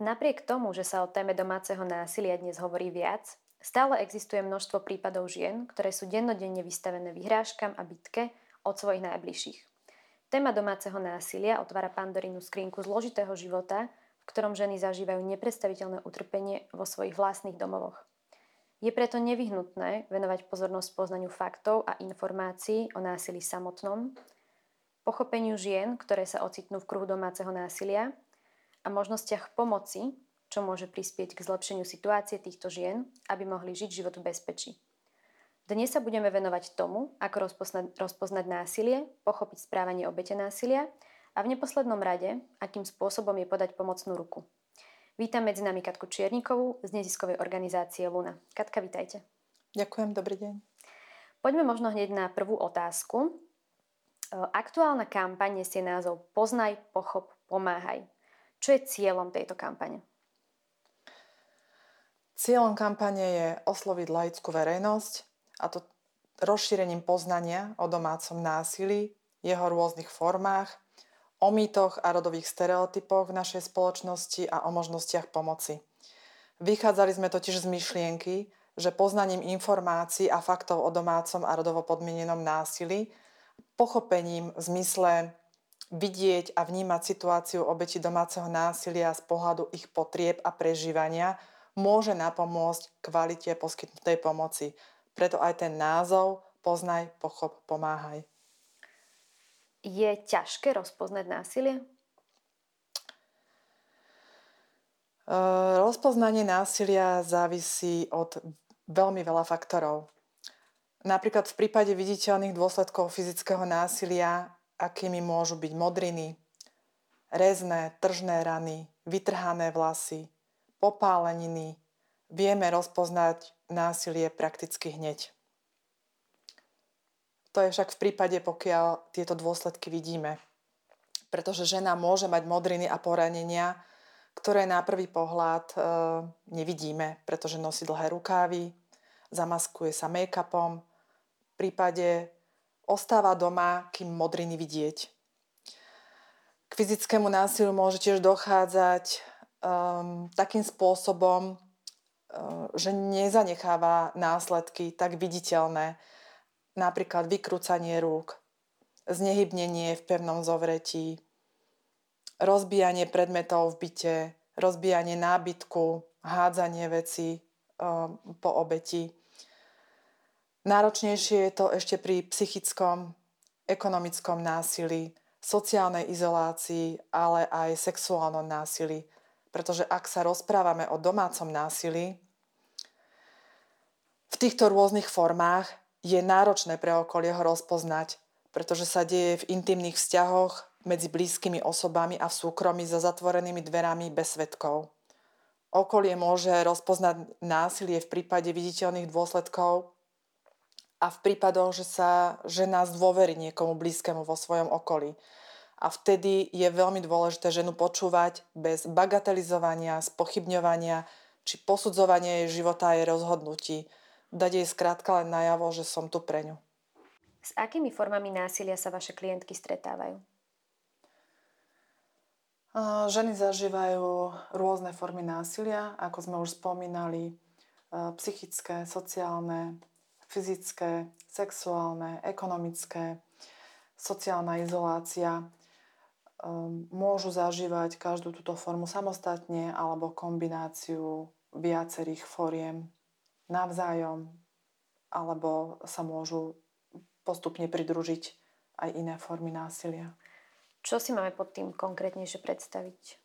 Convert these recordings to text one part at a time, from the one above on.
Napriek tomu, že sa o téme domáceho násilia dnes hovorí viac, stále existuje množstvo prípadov žien, ktoré sú dennodenne vystavené vyhrážkam a bitke od svojich najbližších. Téma domáceho násilia otvára Pandorínu skrinku zložitého života, v ktorom ženy zažívajú nepredstaviteľné utrpenie vo svojich vlastných domovoch. Je preto nevyhnutné venovať pozornosť poznaniu faktov a informácií o násilí samotnom, pochopeniu žien, ktoré sa ocitnú v kruhu domáceho násilia a možnostiach pomoci, čo môže prispieť k zlepšeniu situácie týchto žien, aby mohli žiť život v bezpečí. Dnes sa budeme venovať tomu, ako rozpoznať násilie, pochopiť správanie obete násilia a v neposlednom rade, akým spôsobom je podať pomocnú ruku. Vítam medzi nami Katku Čiernikovú z neziskovej organizácie Luna. Katka, vítajte. Ďakujem, dobrý deň. Poďme možno hneď na prvú otázku. Aktuálna kampaň nesie názov Poznaj, pochop, pomáhaj. Čo je cieľom tejto kampane? Cieľom kampane je osloviť laickú verejnosť, a to rozšírením poznania o domácom násilí, jeho rôznych formách, o mýtoch a rodových stereotypoch v našej spoločnosti a o možnostiach pomoci. Vychádzali sme totiž z myšlienky, že poznaním informácií a faktov o domácom a rodovo podmienenom násilí, pochopením v zmysle vidieť a vnímať situáciu obetí domáceho násilia z pohľadu ich potrieb a prežívania môže napomôcť kvalite poskytnutej pomoci. Preto aj ten názov Poznaj, pochop, pomáhaj. Je ťažké rozpoznať násilie? Rozpoznanie násilia závisí od veľmi veľa faktorov. Napríklad v prípade viditeľných dôsledkov fyzického násilia, akými môžu byť modriny, rezné, tržné rany, vytrhané vlasy, popáleniny, vieme rozpoznať násilie prakticky hneď. To je však v prípade, pokiaľ tieto dôsledky vidíme. Pretože žena môže mať modriny a poranenia, ktoré na prvý pohľad nevidíme, pretože nosí dlhé rukávy, zamaskuje sa make-upom, v prípade ostáva doma, kým modriny vidieť. K fyzickému násiliu môže tiež dochádzať takým spôsobom, že nezanecháva následky tak viditeľné, napríklad vykrúcanie rúk, znehybnenie v pevnom zovretí, rozbíjanie predmetov v byte, rozbíjanie nábytku, hádzanie vecí po obeti. Náročnejšie je to ešte pri psychickom, ekonomickom násilí, sociálnej izolácii, ale aj sexuálnom násilí. Pretože ak sa rozprávame o domácom násilí, v týchto rôznych formách je náročné pre okolie ho rozpoznať, pretože sa deje v intimných vzťahoch medzi blízkymi osobami a v súkromí za zatvorenými dverami bez svedkov. Okolie môže rozpoznať násilie v prípade viditeľných dôsledkov a v prípadoch, že sa žena zdôverí niekomu blízkemu vo svojom okolí. A vtedy je veľmi dôležité ženu počúvať bez bagatelizovania, spochybňovania či posudzovania jej života a jej rozhodnutí. Dať jej skrátka len najavo, že som tu pre ňu. S akými formami násilia sa vaše klientky stretávajú? Ženy zažívajú rôzne formy násilia, ako sme už spomínali, psychické, sociálne, fyzické, sexuálne, ekonomické, sociálna izolácia. Môžu zažívať každú túto formu samostatne alebo kombináciu viacerých foriem navzájom, alebo sa môžu postupne pridružiť aj iné formy násilia. Čo si máme pod tým konkrétnejšie predstaviť?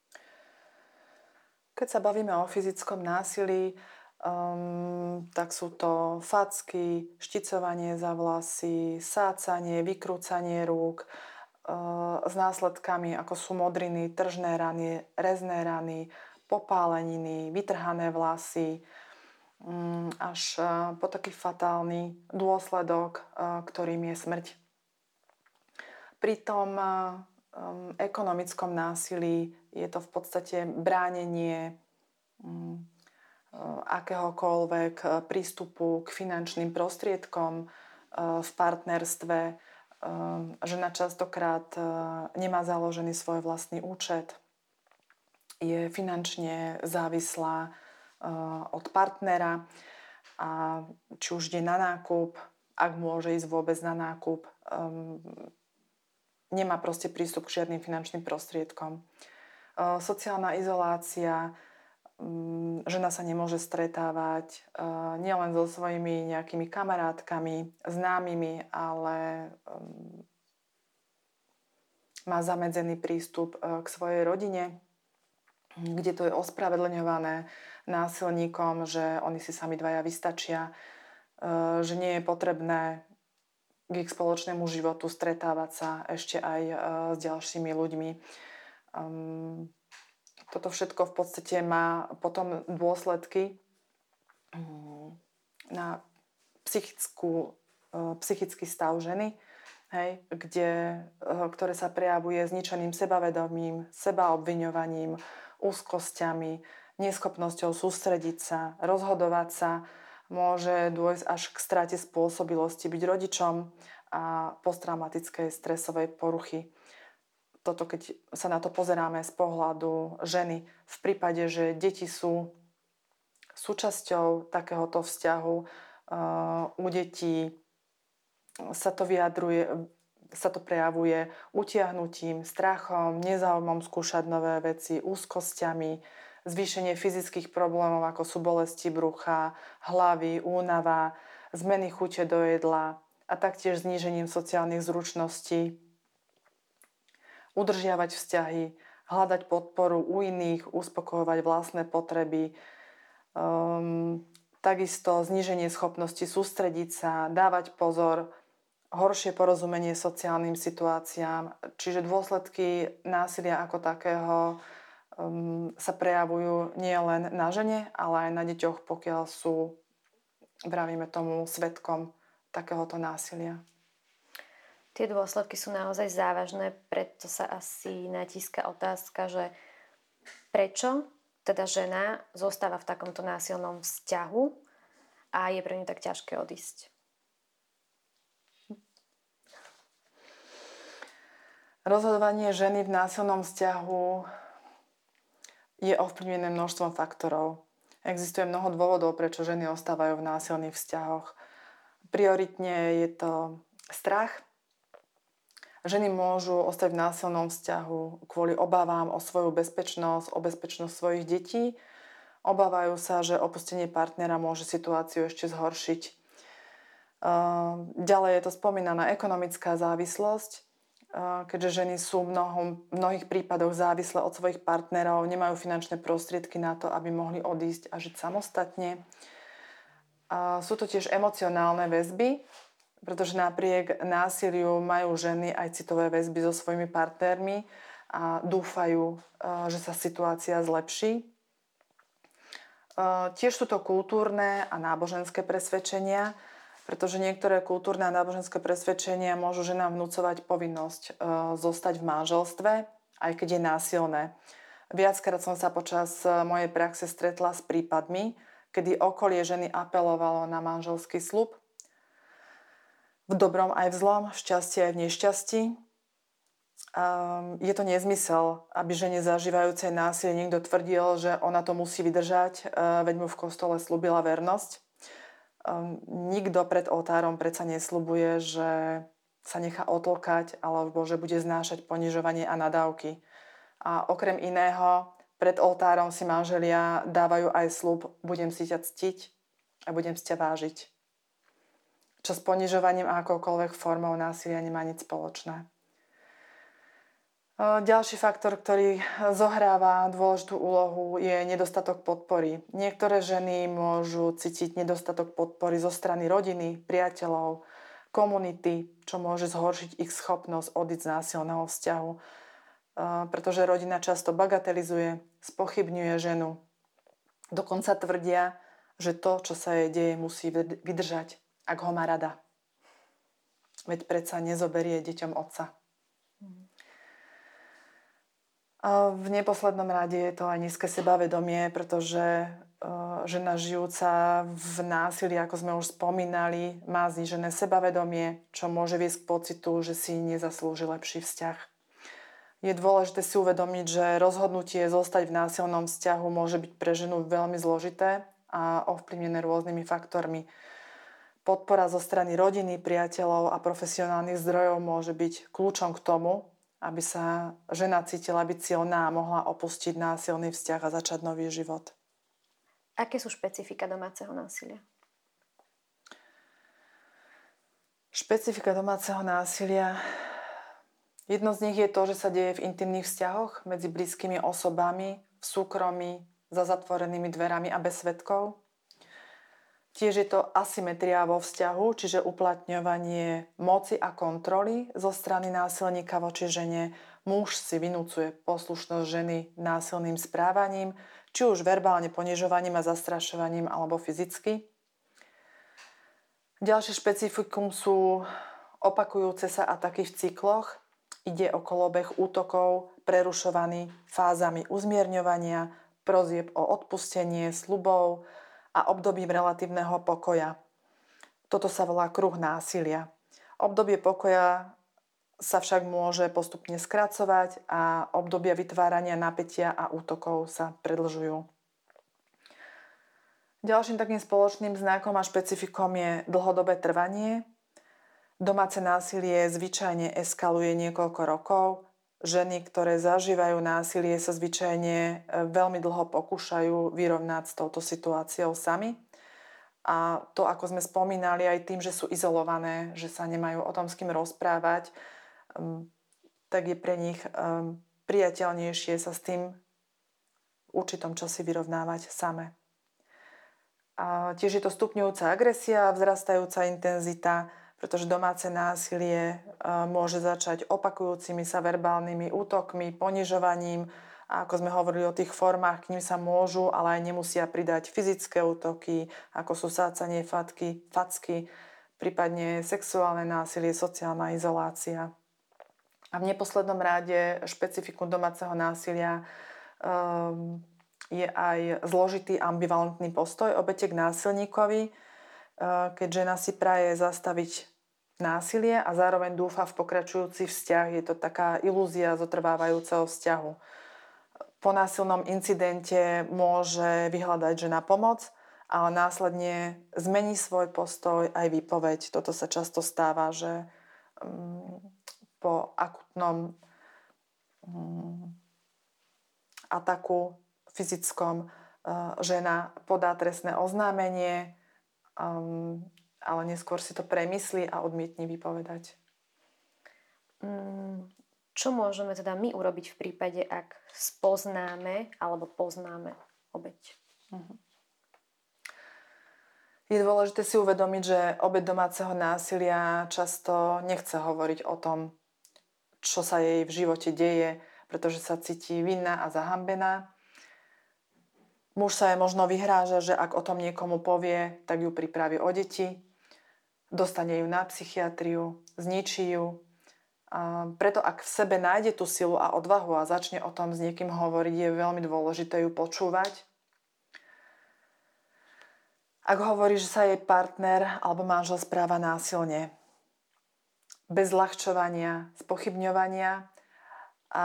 Keď sa bavíme o fyzickom násilí, tak sú to facky, šticovanie za vlasy, sácanie, vykrúcanie rúk s následkami ako sú modriny, tržné rany, rezné rany, popáleniny, vytrhané vlasy, až po taký fatálny dôsledok, ktorým je smrť. Pri tom ekonomickom násilí je to v podstate bránenie akéhokoľvek prístupu k finančným prostriedkom v partnerstve. Žena častokrát nemá založený svoj vlastný účet. je finančne závislá od partnera a či už ide na nákup, ak môže ísť vôbec na nákup, nemá proste prístup k žiadnym finančným prostriedkom. Sociálna izolácia, žena sa nemôže stretávať nielen so svojimi nejakými kamarátkami, známymi, ale má zamedzený prístup k svojej rodine, kde to je ospravedlňované násilníkom, že oni si sami dvaja vystačia, že nie je potrebné k ich spoločnému životu stretávať sa ešte aj s ďalšími ľuďmi. Toto všetko v podstate má potom dôsledky na psychický stav ženy, hej, ktoré sa prejavuje zničeným sebavedomím, sebaobviňovaním, úzkosťami, neschopnosťou sústrediť sa, rozhodovať sa. Môže dôjsť až k strate spôsobilosti byť rodičom a posttraumatickej stresovej poruchy. Toto, keď sa na to pozeráme z pohľadu ženy, v prípade, že deti sú súčasťou takéhoto vzťahu, u detí sa to prejavuje utiahnutím, strachom, nezáujmom skúšať nové veci, úzkosťami, zvýšenie fyzických problémov, ako sú bolesti brucha, hlavy, únava, zmeny chute do jedla a taktiež znížením sociálnych zručností, udržiavať vzťahy, hľadať podporu u iných, uspokojovať vlastné potreby, takisto zníženie schopnosti sústrediť sa, dávať pozor, horšie porozumenie sociálnym situáciám, čiže dôsledky násilia ako takého sa prejavujú nie len na žene, ale aj na deťoch, pokiaľ sú, vravíme tomu, svedkom takéhoto násilia. Tie dôsledky sú naozaj závažné, preto sa asi natíska otázka, že prečo teda žena zostáva v takomto násilnom vzťahu a je pre ňu tak ťažké odísť. Rozhodovanie ženy v násilnom vzťahu je ovplyvnené množstvom faktorov. Existuje mnoho dôvodov, prečo ženy ostávajú v násilných vzťahoch. Prioritne je to strach. Ženy môžu ostať v násilnom vzťahu kvôli obavám o svoju bezpečnosť, o bezpečnosť svojich detí. Obávajú sa, že opustenie partnera môže situáciu ešte zhoršiť. Ďalej je to spomínaná ekonomická závislosť, keďže ženy sú v mnohých prípadoch závislé od svojich partnerov, nemajú finančné prostriedky na to, aby mohli odísť a žiť samostatne. Sú to tiež emocionálne väzby, pretože napriek násiliu majú ženy aj citové väzby so svojimi partnermi a dúfajú, že sa situácia zlepší. Tiež sú to kultúrne a náboženské presvedčenia, pretože niektoré kultúrne a náboženské presvedčenia môžu ženám vnúcovať povinnosť zostať v manželstve, aj keď je násilné. Viackrát som sa počas mojej praxe stretla s prípadmi, kedy okolie ženy apelovalo na manželský sľub. V dobrom aj v zlom, v šťastí aj v nešťastí. Je to nezmysel, aby žene zažívajúcej násilie niekto tvrdil, že ona to musí vydržať, veď mu v kostole slúbila vernosť. Nikto pred oltárom predsa nesľubuje, že sa nechá otlkať alebo že bude znášať ponižovanie a nadávky. A okrem iného, pred oltárom si manželia dávajú aj sľub: budem si ťa ctiť a budem si ťa vážiť. Čo s ponižovaním a akoukoľvek formou násilia nemá nič spoločné. Ďalší faktor, ktorý zohráva dôležitú úlohu, je nedostatok podpory. Niektoré ženy môžu cítiť nedostatok podpory zo strany rodiny, priateľov, komunity, čo môže zhoršiť ich schopnosť odísť z násilného vzťahu. Pretože rodina často bagatelizuje, spochybňuje ženu. Dokonca tvrdia, že to, čo sa jej deje, musí vydržať, ak ho má rada. Veď predsa nezoberie deťom otca. V neposlednom rade je to aj nízke sebavedomie, pretože žena žijúca v násilí, ako sme už spomínali, má znížené sebavedomie, čo môže viesť k pocitu, že si nezaslúži lepší vzťah. Je dôležité si uvedomiť, že rozhodnutie zostať v násilnom vzťahu môže byť pre ženu veľmi zložité a ovplyvnené rôznymi faktormi. Podpora zo strany rodiny, priateľov a profesionálnych zdrojov môže byť kľúčom k tomu, aby sa žena cítila byť silná a mohla opustiť násilný vzťah a začať nový život. Aké sú špecifika domáceho násilia? Špecifika domáceho násilia. Jedno z nich je to, že sa deje v intimných vzťahoch medzi blízkymi osobami, v súkromí, za zatvorenými dverami a bez svedkov. Tiež je to asymetria vo vzťahu, čiže uplatňovanie moci a kontroly zo strany násilníka voči žene. Muž si vynúcuje poslušnosť ženy násilným správaním, či už verbálne ponižovaním a zastrašovaním alebo fyzicky. Ďalšie špecifikum sú opakujúce sa ataky v cykloch. Ide o kolobeh útokov, prerušovaný fázami uzmierňovania, prosieb o odpustenie, sľubov a obdobím relatívneho pokoja. Toto sa volá kruh násilia. Obdobie pokoja sa však môže postupne skracovať a obdobia vytvárania napätia a útokov sa predlžujú. Ďalším takým spoločným znakom a špecifikom je dlhodobé trvanie. Domáce násilie zvyčajne eskaluje niekoľko rokov. Ženy, ktoré zažívajú násilie, sa zvyčajne veľmi dlho pokúšajú vyrovnať s touto situáciou sami. A to, ako sme spomínali, aj tým, že sú izolované, že sa nemajú o tom s kým rozprávať, tak je pre nich priateľnejšie sa s tým v určitom čase vyrovnávať same. A tiež je to stupňujúca agresia, vzrastajúca intenzita, pretože domáce násilie môže začať opakujúcimi sa verbálnymi útokmi, ponižovaním. A ako sme hovorili o tých formách, k nim sa môžu, ale aj nemusia pridať fyzické útoky, ako sú sácanie facky, prípadne sexuálne násilie, sociálna izolácia. A v neposlednom rade špecifikum domáceho násilia je aj zložitý ambivalentný postoj obete k násilníkovi, keď žena si praje zastaviť násilie a zároveň dúfa v pokračujúci vzťah. Je to taká ilúzia zotrvávajúceho vzťahu. Po násilnom incidente môže vyhľadať žena pomoc, ale následne zmení svoj postoj aj výpoveď. Toto sa často stáva, že po akutnom ataku fyzickom žena podá trestné oznámenie, ale neskôr si to premyslí a odmietne vypovedať. Čo môžeme teda my urobiť v prípade, ak spoznáme alebo poznáme obeť? Je dôležité si uvedomiť, že obeť domáceho násilia často nechce hovoriť o tom, čo sa jej v živote deje, pretože sa cíti vinná a zahambená. Muž sa jej možno vyhráža, že ak o tom niekomu povie, tak ju pripraví o deti, dostane ju na psychiatriu, zničí ju. Preto ak v sebe nájde tú silu a odvahu a začne o tom s niekým hovoriť, je veľmi dôležité ju počúvať. Ak hovorí, že sa jej partner alebo manžel správa násilne, bez ľahčovania, spochybňovania a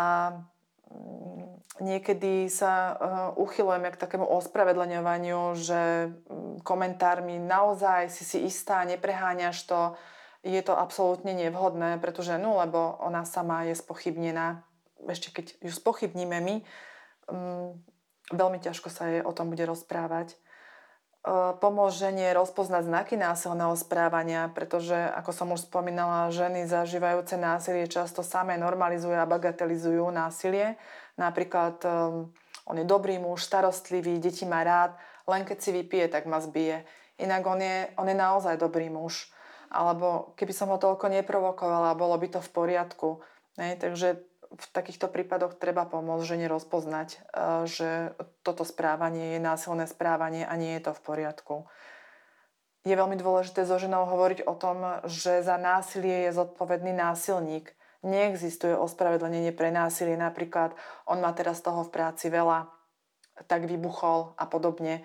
niekedy sa uchylujeme k takému ospravedlňovaniu, že komentármi naozaj si istá, nepreháňaš to, je to absolútne nevhodné, pretože lebo ona sama je spochybnená. Ešte keď ju spochybníme my, veľmi ťažko sa jej o tom bude rozprávať. Pomôže žene rozpoznať znaky násilného správania, pretože, ako som už spomínala, ženy zažívajúce násilie často samé normalizujú a bagatelizujú násilie. Napríklad on je dobrý muž, starostlivý, deti má rád, len keď si vypije, tak ma zbije. Inak on je naozaj dobrý muž. Alebo keby som ho toľko neprovokovala, bolo by to v poriadku. Takže v takýchto prípadoch treba pomôcť žene rozpoznať, že toto správanie je násilné správanie a nie je to v poriadku. Je veľmi dôležité so ženou hovoriť o tom, že za násilie je zodpovedný násilník. Neexistuje ospravedlnenie pre násilie. Napríklad, on má teraz toho v práci veľa, tak vybuchol a podobne.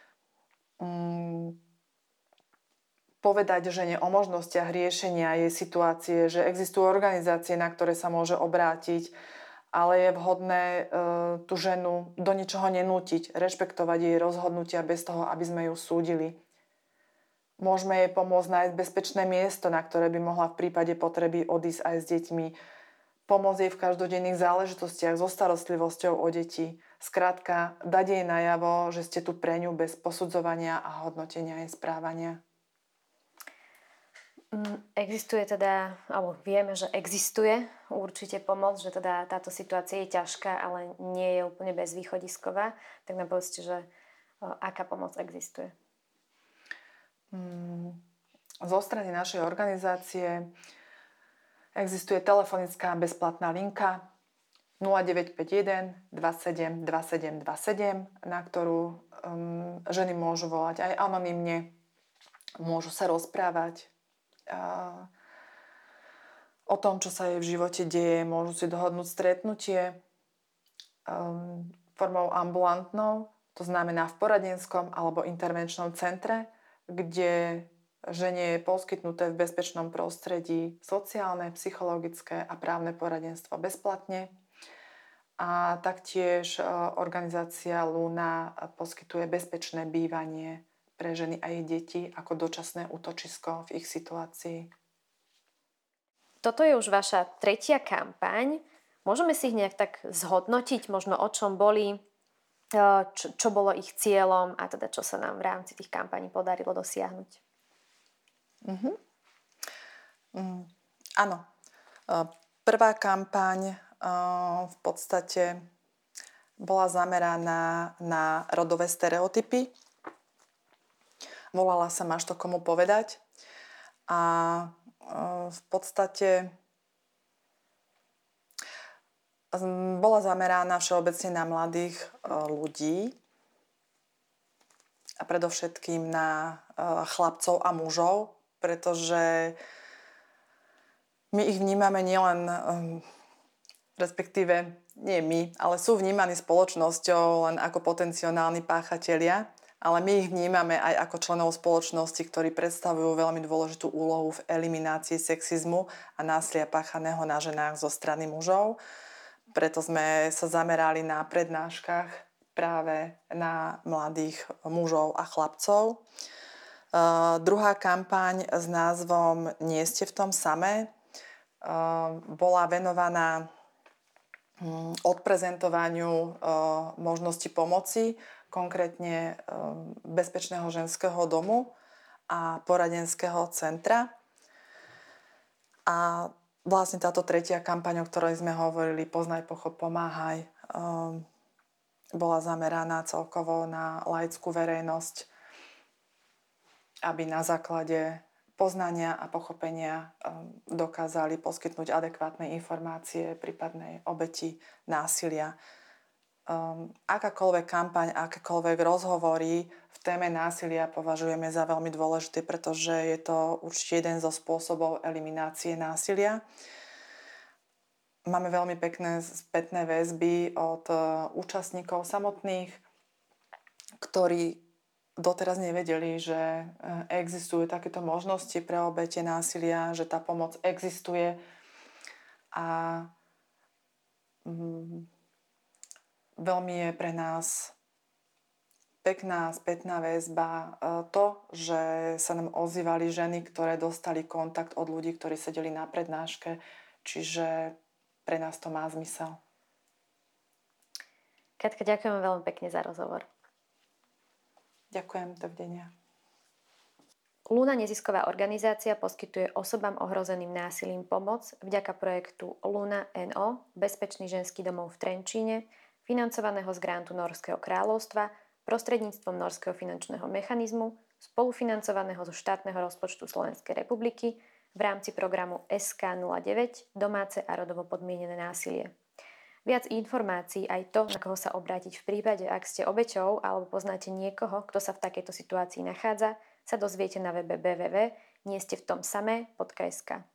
Povedať žene o možnostiach riešenia jej situácie, že existujú organizácie, na ktoré sa môže obrátiť ale je vhodné tú ženu do ničoho nenútiť, rešpektovať jej rozhodnutia bez toho, aby sme ju súdili. Môžeme jej pomôcť nájsť bezpečné miesto, na ktoré by mohla v prípade potreby odísť aj s deťmi. Pomôcť jej v každodenných záležitostiach so starostlivosťou o deti. Skrátka, dať jej najavo, že ste tu pre ňu bez posudzovania a hodnotenia jej správania. Existuje teda, alebo vieme, že existuje určite pomoc, že teda táto situácia je ťažká, ale nie je úplne bezvýchodisková. Tak nám povedzte, že aká pomoc existuje. Zo strany našej organizácie existuje telefonická bezplatná linka 0951 27 27 27, na ktorú ženy môžu volať aj anonymne, môžu sa rozprávať o tom, čo sa jej v živote deje, môžu si dohodnúť stretnutie formou ambulantnou, to znamená v poradenskom alebo intervenčnom centre, kde žene je poskytnuté v bezpečnom prostredí sociálne, psychologické a právne poradenstvo bezplatne. A taktiež organizácia Luna poskytuje bezpečné bývanie pre ženy a jej deti ako dočasné útočisko v ich situácii. Toto je už vaša tretia kampaň. Môžeme si ich nejak tak zhodnotiť, možno o čom boli, čo bolo ich cieľom a teda čo sa nám v rámci tých kampaní podarilo dosiahnuť? Áno. Prvá kampaň v podstate bola zameraná na rodové stereotypy. Volala sa Máš to komu povedať. A v podstate bola zameraná všeobecne na mladých ľudí a predovšetkým na chlapcov a mužov, pretože my ich vnímame nielen, respektíve nie my, ale sú vnímaní spoločnosťou len ako potenciálni páchatelia, ale my ich vnímame aj ako členov spoločnosti, ktorí predstavujú veľmi dôležitú úlohu v eliminácii sexizmu a násilia páchaného na ženách zo strany mužov. Preto sme sa zamerali na prednáškach práve na mladých mužov a chlapcov. Druhá kampaň s názvom Nie ste v tom samé bola venovaná odprezentovaniu možnosti pomoci, konkrétne bezpečného ženského domu a poradenského centra. A vlastne táto tretia kampaň, o ktorej sme hovorili, Poznaj, pochop, pomáhaj, bola zameraná celkovo na laickú verejnosť, aby na základe poznania a pochopenia dokázali poskytnúť adekvátne informácie prípadnej obeti násilia. Akákoľvek kampaň, akékoľvek rozhovory v téme násilia považujeme za veľmi dôležité, pretože je to určite jeden zo spôsobov eliminácie násilia. Máme veľmi pekné spätné väzby od účastníkov samotných, ktorí doteraz nevedeli, že existujú takéto možnosti pre obete násilia, že tá pomoc existuje a veľmi je pre nás pekná spätná väzba to, že sa nám ozývali ženy, ktoré dostali kontakt od ľudí, ktorí sedeli na prednáške, čiže pre nás to má zmysel. Katka, ďakujem veľmi pekne za rozhovor. Ďakujem, dovidenia. Luna nezisková organizácia poskytuje osobám ohrozeným násilím pomoc vďaka projektu Luna NO, Bezpečný ženský domov v Trenčíne, financovaného z grantu Nórskeho kráľovstva, prostredníctvom Nórskeho finančného mechanizmu, spolufinancovaného zo štátneho rozpočtu Slovenskej republiky v rámci programu SK09 Domáce a rodovo podmienené násilie. Viac informácií aj to, na koho sa obrátiť v prípade, ak ste obeťou alebo poznáte niekoho, kto sa v takejto situácii nachádza, sa dozviete na webe www.niestevtomsamé.sk.